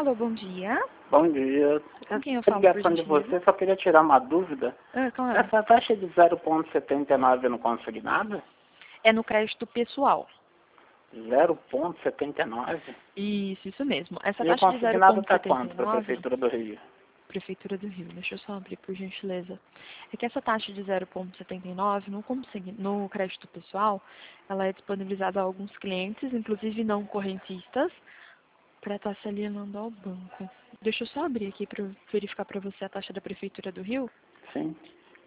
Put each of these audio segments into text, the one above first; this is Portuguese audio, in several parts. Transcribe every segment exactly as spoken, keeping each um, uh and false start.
Alô, bom dia. Bom dia. Com quem eu falo, Ligação por de gentileza? você, só queria tirar uma dúvida. Ah, claro. Essa taxa de zero vírgula setenta e nove no consignado? É no crédito pessoal. zero vírgula setenta e nove? Isso, isso mesmo. Essa E o taxa de zero consignado vírgula está setenta quanto e para a nove, Prefeitura do Rio? Prefeitura do Rio, deixa eu só abrir, por gentileza. É que essa taxa de zero vírgula setenta e nove no, consegui- no crédito pessoal, ela é disponibilizada a alguns clientes, inclusive não correntistas, para estar se alienando ao banco. Deixa eu só abrir aqui para verificar para você a taxa da Prefeitura do Rio. Sim.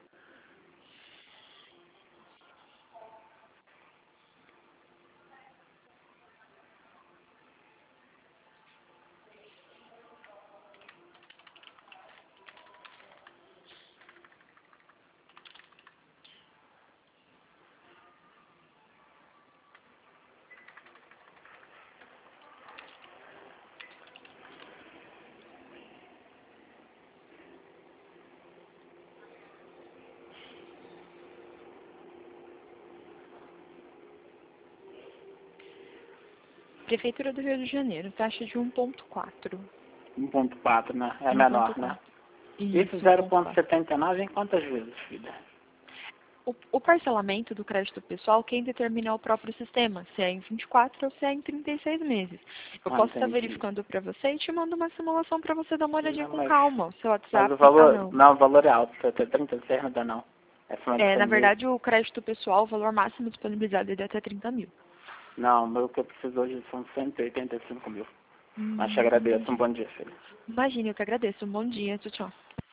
Prefeitura do Rio de Janeiro, taxa de um vírgula quatro. um vírgula quatro, né? É um menor, vírgula né? quatro. Esse Isso, zero vírgula um vírgula quatro. setenta e nove em quantas vezes, filha? O, o parcelamento do crédito pessoal, quem determina é o próprio sistema, se é em vinte e quatro ou se é em trinta e seis meses. Eu Ah, posso estar entendi. verificando para você e te mando uma simulação para você dar uma olhadinha Não, com mas, calma. O seu mas WhatsApp, o ah valor, não. não, o valor é alto, até trinta e seis não dá não. É acima de É, na cem mil. verdade, o crédito pessoal, o valor máximo disponibilizado é de até trinta mil. Não, o que eu preciso hoje são cento e oitenta e cinco mil. Mas te Hum, agradeço, um entendi. bom dia, filho. Imagine, eu que agradeço. Um bom dia, tchau, tchau.